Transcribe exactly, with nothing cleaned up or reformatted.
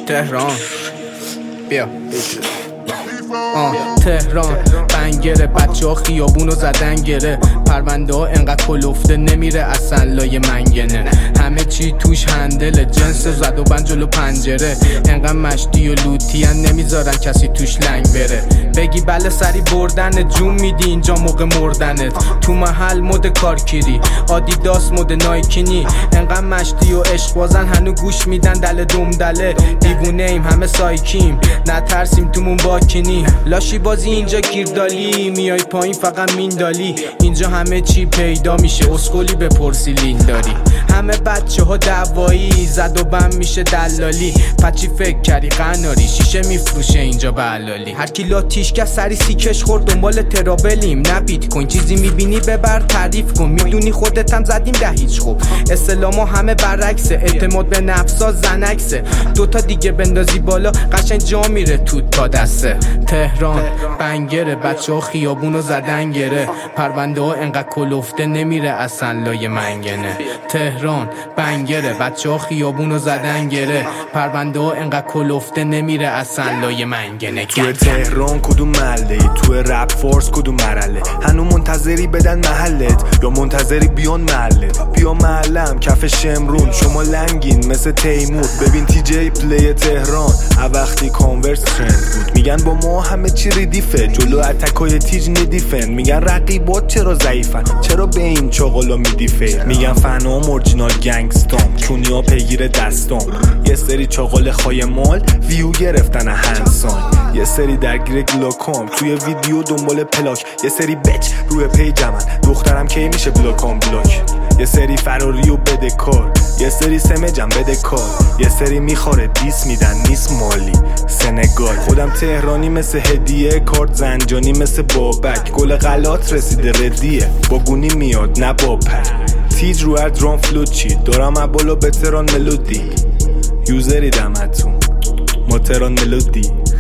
تهران بیا آه تهران بنگره، بچه ها خیابونو زدن گره، پرونده ها انقدر کلفته نمیره اصلا لای منگنه، همه چی توش هندله، جنس زد و بند جلو پنجره، انقدر مشتی و لوتی هن نمیذارن کسی توش لنگ بره، بگی بله سری بردن جون میدی اینجا موقع مردنت، تو محل مد کارکیری آدیداس مد نایکینی، انقدر مشتی و عشق بازن هنو گوش میدن دل دوم دله، دیوونه ایم همه سایکیم نترسیم تومون باکینی، لاشی بازی اینجا گیردالی، میای پایین فقط میندالی، اینجا همه چی پیدا میشه اسکولی بپرسی لین داری، همه بچه ها دوایی زد و بم میشه دلالی، پچی فکر کردی قناری شیشه میفروشه اینجا بلالی، هر کی لاتیشگه سری سیکش خورد دنبال ترابلیم، نه بیت کوین چیزی میبینی ببر تعریف کن، میدونی خودت هم زدیم ده هیچ خوب، اسلاما همه برعکسه، اعتماد به نفسا زنکسه، دوتا دیگه بندازی بالا قشنگ جا میره تو تا دسته، تهران بنگره، بچه ها خیابونو زدن گره، پرونده ها انقدر کلفته نمیره اصلا لای منگنه، تهران بنگره، بچه ها خیابونو زدن گره، پرونده ها انقدر کلفته نمیره اصلا لای منگنه. توی تهران کدوم محله ای؟ توی رپ فورس کدوم مرحله؟ هنو منتظری بدن محلت یا منتظری بیان محلت؟ بیا محلم کف شمرون شما لنگین مثل تیمور، ببین تی جی پلی تهران وقتی کانورس ترند بود، میگن با ما همه چی ریدیفه، جلو اتکای تیج ندیفن، میگن رقیبات چرا ضعیفن، چرا به این چاقالا میدی فیر، میگن فنام اورجینال گنگستام چونیا پیگیر دستام، یه سری چاقال خای مال ویو گرفتن هنسان، یه سری درگیر گلاکام توی ویدیو دنبال پلاک، یه سری بچ روی پیج من دخترم کی میشه بلاکام بلاک، یه سری فراری و بده کار، یه سری سمجم بده کار، یه سری میخوره دیس میدن نیست مالی سنگال، خودم تهرانی مثل هدیه، کارت زنجانی مثل بابک، گل غلات رسیده ردیه با گونی میاد نه با پر، تیج رو هر درام فلوت چی دارم ابالا به تهران ملودی، یوزری دمتون ما تهران ملودی.